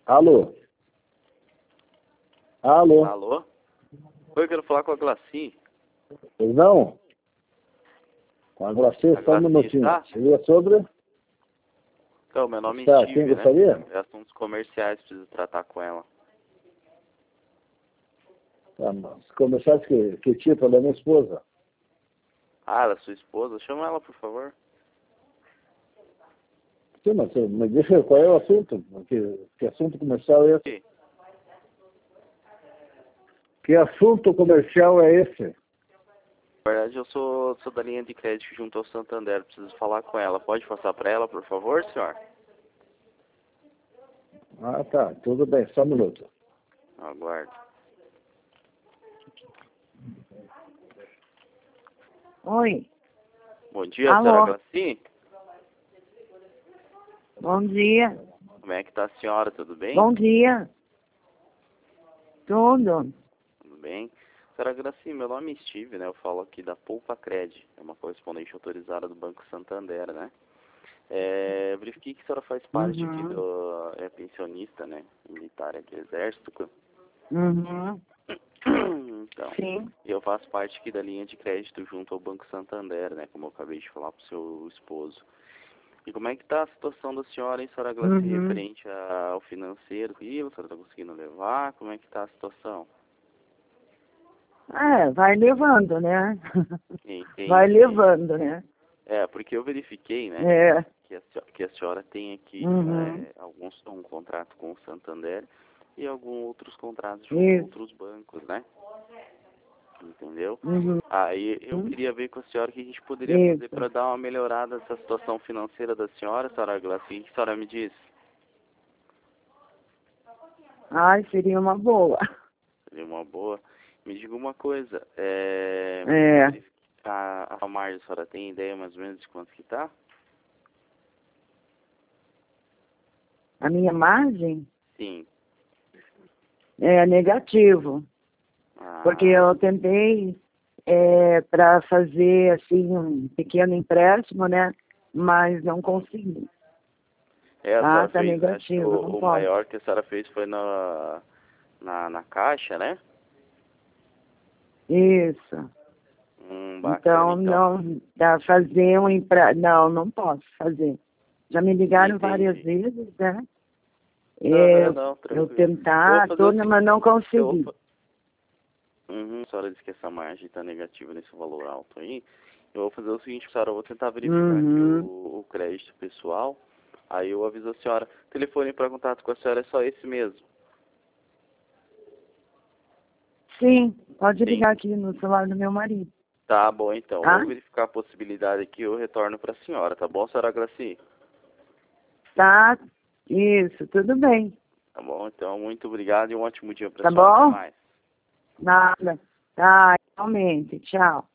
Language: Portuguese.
Alô? Alô? Alô? Oi, eu quero falar com a Glaci. Pois não? Com a Glacê, só um minutinho. Tá? Seria sobre? Então, meu nome Tá, é quem Steve, né? gostaria? É assuntos comerciais, preciso tratar com ela. Tá, mas começasse que tipo da minha esposa? Ah, ela é sua esposa? Chama ela, por favor. Sim, mas me diga qual é o assunto? Que assunto comercial é esse? Sim. Que assunto comercial é esse? Na verdade, eu sou da linha de crédito junto ao Santander. Preciso falar com ela. Pode passar para ela, por favor, senhor? Ah, tá, tudo bem, só um minuto. Aguardo. Oi, Bom dia, alô, senhora Glaci. bom dia, Como é que tá a senhora? Tudo bem? bom dia, tudo, Tudo bem? Senhora Graci, meu nome é Steve, né? Eu falo aqui da Poupa Cred, é uma correspondente autorizada do Banco Santander, né? Verifiquei que a senhora faz parte aqui é pensionista, né? Militar aqui do Exército. Então, sim, eu faço parte aqui da linha de crédito junto ao Banco Santander, né? Como eu acabei de falar pro seu esposo. E como é que tá a situação da senhora, hein, senhora Glaci, referente ao financeiro? E a senhora tá conseguindo levar? Como é que tá a situação? vai levando, né, Entendi. vai levando, né, Porque eu verifiquei, né, que a senhora tem aqui um contrato com o Santander e alguns outros contratos com outros bancos, né? Entendeu? Aí eu queria ver com a senhora o que a gente poderia fazer para dar uma melhorada nessa situação financeira da senhora Glaci. O que a senhora me diz? ai, seria uma boa, Seria uma boa. Me diga uma coisa, a margem, a senhora tem ideia mais ou menos de quanto que tá? a minha margem Sim. é negativo, porque eu tentei para fazer, assim, um pequeno empréstimo, né, mas não consegui, A senhora tá fez, acho que negativo, não o posso. maior que a senhora fez foi na Caixa, né? Isso. Bacana, Então, não dá fazer não posso fazer. Já me ligaram várias vezes, né? Não, Eu tranquilo. tentar, mas não consegui. A senhora disse que essa margem está negativa nesse valor alto aí. Eu vou fazer o seguinte, senhora, eu vou tentar verificar aqui o crédito pessoal. Aí eu aviso a senhora. O telefone para contato com a senhora é só esse mesmo? Sim, pode ligar aqui no celular do meu marido. Tá bom, então. Tá? Vou verificar a possibilidade aqui e eu retorno para a senhora, tá bom, senhora Graci? Tá, isso, tudo bem. Tá bom, então, muito obrigado e um ótimo dia para a Tá senhora. Até bom? mais. Nada. Tá, realmente. Tchau.